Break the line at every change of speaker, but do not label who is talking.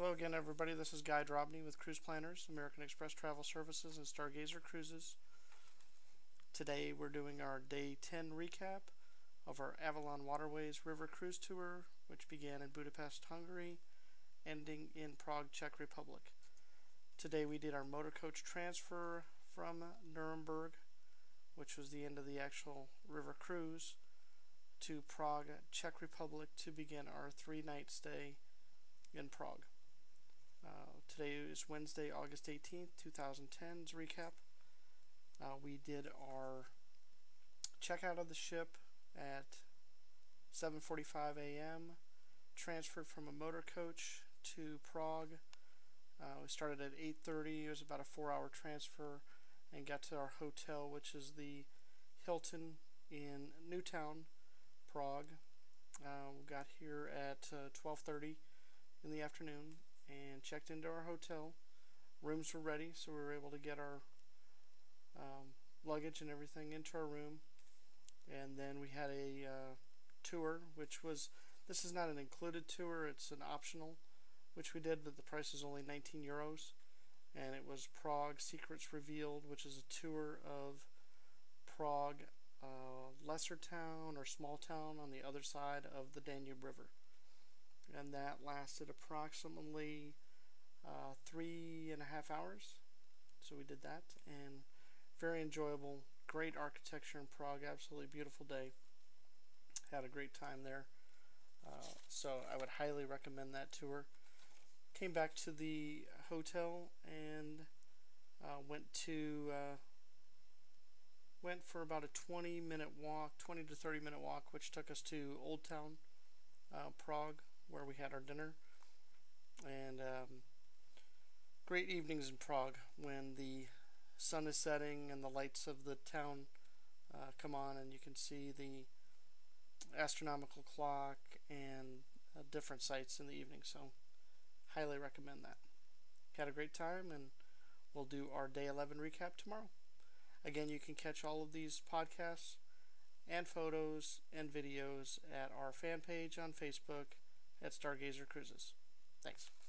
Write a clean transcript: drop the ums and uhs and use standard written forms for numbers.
Hello again, everybody. This is Guy Drobny with Cruise Planners, American Express Travel Services, and Stargazer Cruises. Today we're doing our Day 10 recap of our Avalon Waterways River Cruise Tour, which began in Budapest, Hungary, ending in Prague, Czech Republic. Today we did our motor coach transfer from Nuremberg, which was the end of the actual river cruise, to Prague, Czech Republic to begin our 3-night stay in Prague. Today is Wednesday, August 18th, 2010's recap. We did our checkout of the ship at 7:45 a.m., transferred from a motor coach to Prague. We started at 8:30. It was about a 4-hour transfer, and got to our hotel, which is the Hilton in Newtown, Prague. We got here at 12:30 in the afternoon and checked into our hotel. Rooms were ready, so we were able to get our luggage and everything into our room. And then we had a tour, which was, this is not an included tour, it's an optional, which we did, but the price is only 19 euros. And it was Prague Secrets Revealed, which is a tour of Prague, lesser town or small town on the other side of the Danube River. And that lasted approximately 3.5 hours. So we did that, and very enjoyable. Great architecture in Prague. Absolutely beautiful day. Had a great time there. So I would highly recommend that tour. Came back to the hotel and went for about a 20-minute walk, 20 to 30-minute walk, which took us to Old Town, Prague, where we had our dinner. And great evenings in Prague when the sun is setting and the lights of the town come on, and you can see the astronomical clock and different sights in the evening. So highly recommend that. Had a great time, and we'll do our Day 11 recap tomorrow. Again, you can catch all of these podcasts and photos and videos at our fan page on Facebook at Stargazer Cruises. Thanks.